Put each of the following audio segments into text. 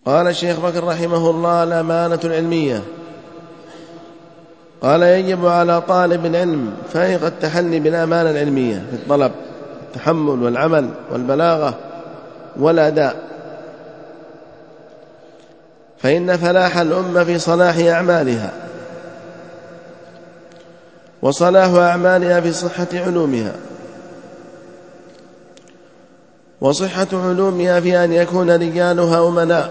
قال الشيخ بكر رحمه الله: الأمانة العلمية. قال: يجب على طالب العلم فائق التحلي بالأمانة العلمية في الطلب، التحمل والعمل والبلاغة والأداء، فإن فلاح الأمة في صلاح أعمالها، وصلاح أعمالها في صحة علومها، وصحة علومها في أن يكون رجالها أمناء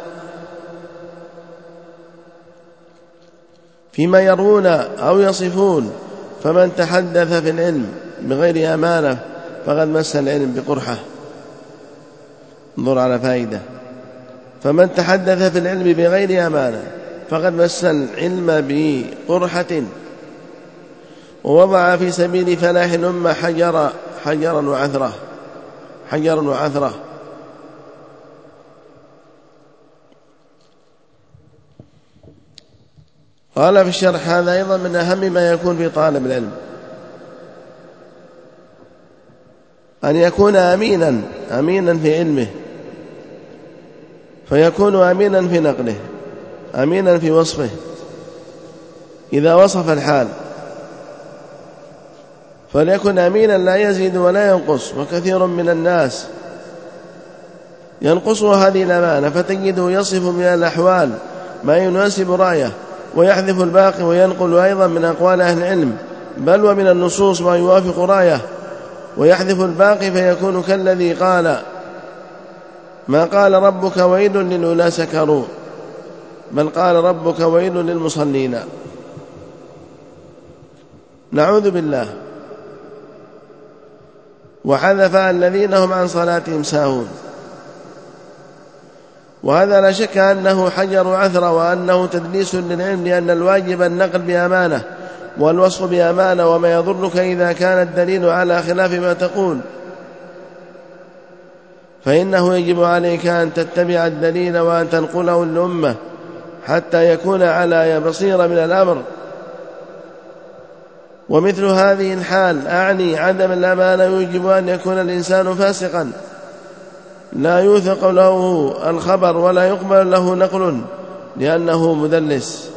فيما يروون أو يصفون. فمن تحدث في العلم بغير أمانة فقد مس العلم بقرحة. انظر على فائدة: فمن تحدث في العلم بغير أمانة فقد مس العلم بقرحة، ووضع في سبيل فلاح الأمة حجرا وعثرة. قال في الشرح: هذا أيضا من أهم ما يكون في طالب العلم، أن يكون أمينا في علمه، فيكون أمينا في نقله، أمينا في وصفه إذا وصف الحال، فليكن أمينا لا يزيد ولا ينقص. وكثير من الناس ينقصه هذه الأمانة، فتجده يصف من الأحوال ما يناسب رأيه، ويحذف الباقي، وينقل أيضا من أقوال أهل العلم بل ومن النصوص ما يوافق رأيه، ويحذف الباقي، فيكون كالذي قال: ما قال ربك ويل للأولى سكروا، بل قال ربك ويل للمصلين. نعوذ بالله. وحذف الذين هم عن صلاتهم ساهون. وهذا لا شك أنه حجر عثرة، وأنه تدليس للعلم، لأن الواجب النقل بأمانة والوصف بأمانة، وما يضرك إذا كان الدليل على خلاف ما تقول، فإنه يجب عليك أن تتبع الدليل وأن تنقله للأمة حتى يكون على بصيرة من الأمر. ومثل هذه الحال أعني عدم الأمانة يجب أن يكون الإنسان فاسقا لا يوثق له الخبر ولا يقبل له نقل لأنه مدلس،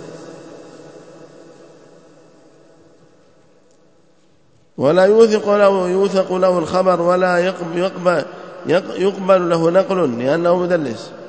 ولا يوثق له الخبر ولا يقبل له نقل لأنه مدلس.